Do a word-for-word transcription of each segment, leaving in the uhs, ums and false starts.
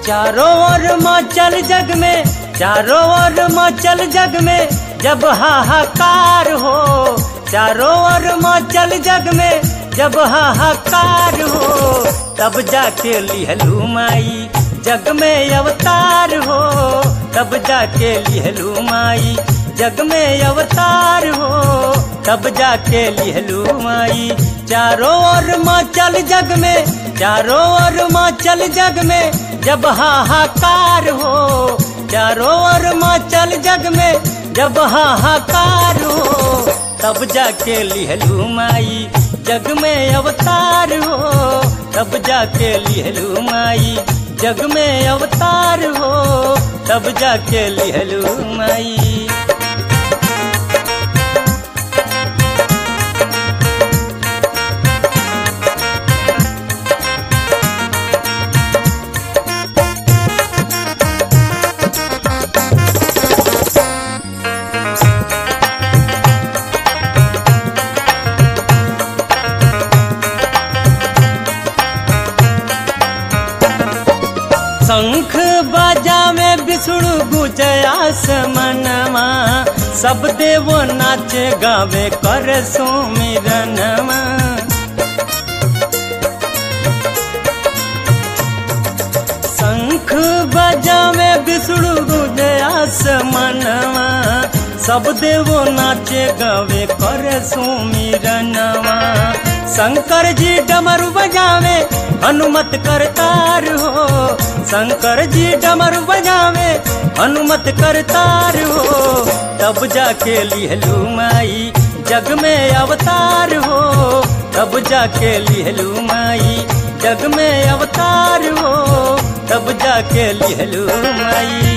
चारों ओर मचल जग में, चारों ओर मचल जग में जब हाहाकार हो, चारों ओर मचल जग में जब हाहाकार हो, तब जाके लिहलू माई जग में अवतार हो, तब जाके लिहलू माई जग में अवतार हो, तब जाके लिहलू माई। चारों ओर मचल जग में, चारों ओर मचल जग में जब हाहाकार हो, चारों ओर मचल जग में जब हाहाकार हो, तब जाके लिहलू माई जग में अवतार हो, तब जाके लिहलू माई जग में अवतार हो, तब जाके लिहलू माई। शंख बजावे विष्णु गुजया समनमा, सब देव नाचे गावे कर सुमिरनमा। शंख बजावे विष्णु गुजया समनमा, सब देव नाचे गावे कर सुमिरनमा। शंकर जी डमरू बजावे हनुमत करतार हो, शंकर जी डमरू बजावे हनुमत करतार हो, तब जाके लिहलू माई जग में अवतार हो, तब जाके लिहलू माई जग में अवतार हो, तब जाके लिहलू माई।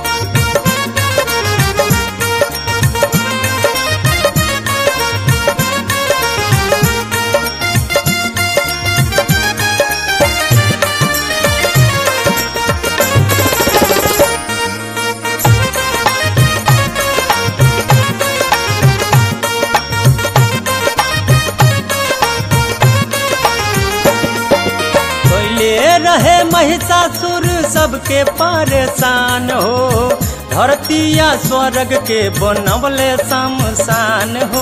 रहे महिषासुर सबके परेशान हो, धरतिया स्वर्ग के बनवले शमशान हो।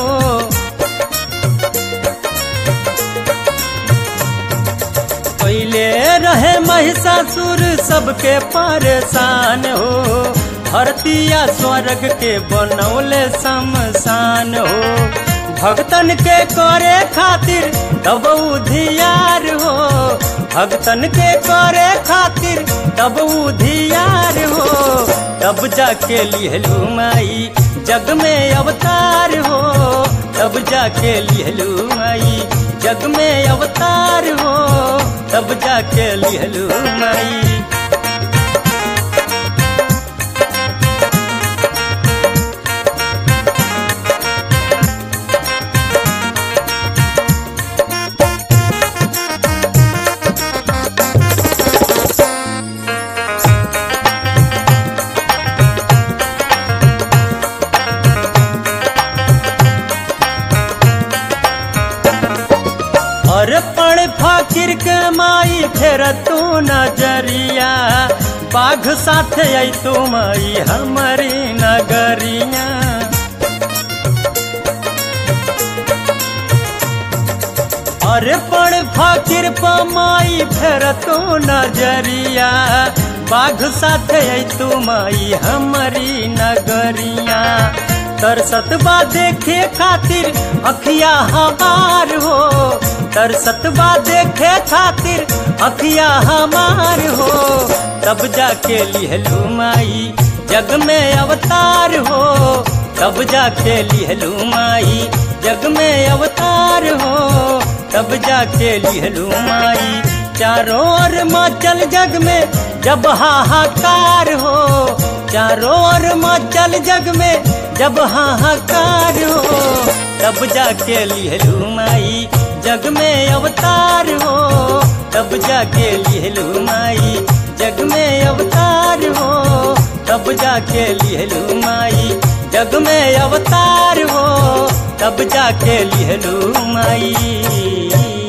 पहले रहे महिषासुर सबके परेशान हो, धरतिया स्वर्ग के बनवले शमशान हो। भक्तन के करे खातिर तब उधियार हो, भक्तन के करे खातिर तब उधियार हो, तब जाके लिहलू माई जग में अवतार हो, तब जाके लिहलू माई जग में अवतार हो, तब जाके लिहलू माई। अर्पण फकीर के माई फेर तू नजरिया, बाघ साथ आई तू माई हमारी नगरिया। अर्पण फकीर प माई फेर तू नजरिया, बाघ साथ आई तू माई हमारी नगरिया। तरसत बा देखे खातिर अखिया हमार हो, तरसत बा देखे खातिर अखिया हमार हो, तब जाके लिहलू माई जग में अवतार हो, तब जाके लिहलू माई जग में अवतार हो, तब जाके लिहलू माई। चारों ओर मचल जग में जब हाहाकार हो, चारों ओर मचल जग में जब हाहाकार हो, तब जाके लिहलू माई जग में अवतार हो, तब जाके लिहलू माई जग में अवतार हो, तब जाके लिहलू माई जग में अवतार हो, तब जाके लिहलू माई।